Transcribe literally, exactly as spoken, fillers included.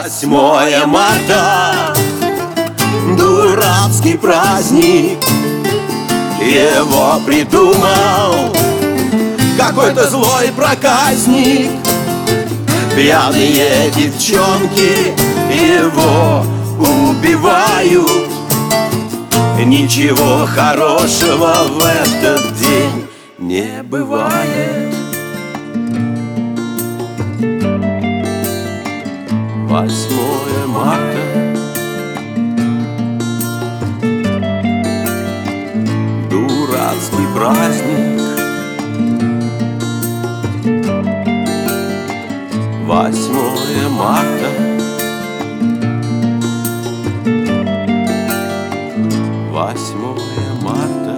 Восьмое марта, дурацкий праздник, его придумал какой-то злой проказник. Пьяные девчонки его убивают. Ничего хорошего в этот день не бывает. Восьмое марта, дурацкий праздник. Восьмое марта, восьмое марта.